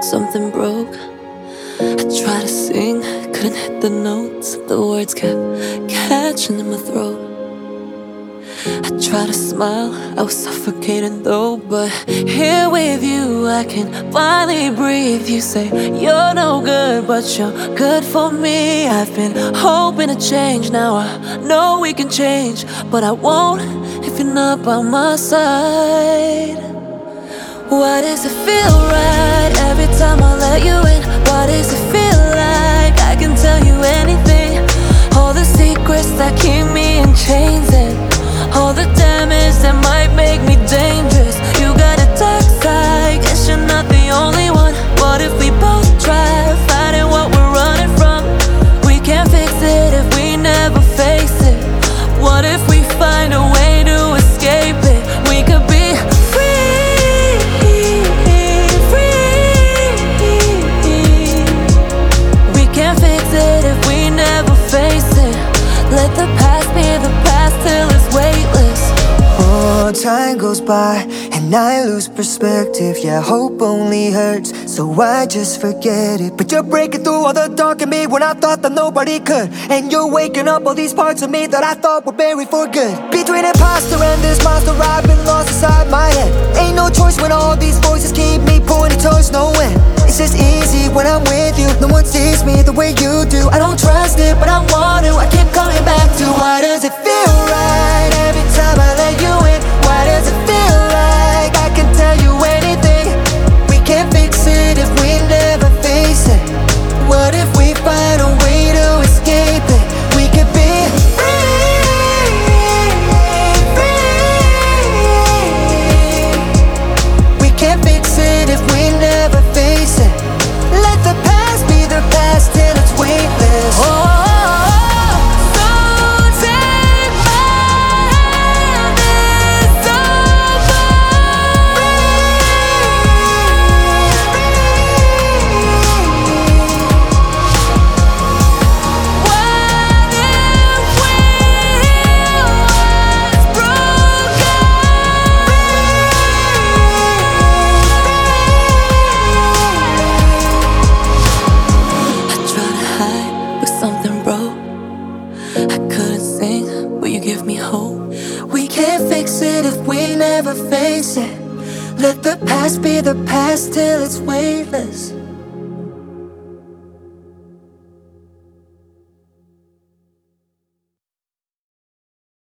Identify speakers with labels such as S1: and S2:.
S1: something broke. I tried to sing, couldn't hit the notes. The words kept catching in my throat. I tried to smile, I was suffocating though. But here with you, I can finally breathe. You say you're no good, but you're good for me. I've been hoping to change, now I know we can change. But I won't if you're not by my side. Why does it feel right every time I let you in? Why does it feel like I can tell you anything? All the secrets that keep me in chains, and all the damage that might make me dangerous. You got a dark side, guess you're not the only one. What if we both try fighting what we're running from? We can't fix it if we never face it. What if we find a way to escape it? We could be let the past be the past till it's weightless.
S2: Oh, time goes by and I lose perspective. Yeah, hope only hurts, so I just forget it. But you're breaking through all the dark in me when I thought that nobody could. And you're waking up all these parts of me that I thought were buried for good. Between imposter and this monster, I've been lost inside my head. Ain't no choice when all these voices keep me pointing towards no end. It's just easy when I'm with you, no one sees me the way you do. I don't trust it, but I want to, I keep coming back to. Why does it feel right every time I let you in? Why does it feel like I can tell you anything? We can't fix it if we never face it. What if we find a way to escape it? We could be free. We can't fix it if we never face it. Let the past be the past till it's weightless.
S1: Something broke. I couldn't sing, but you give me hope.
S2: We can't fix it if we never face it. Let the past be the past till it's weightless.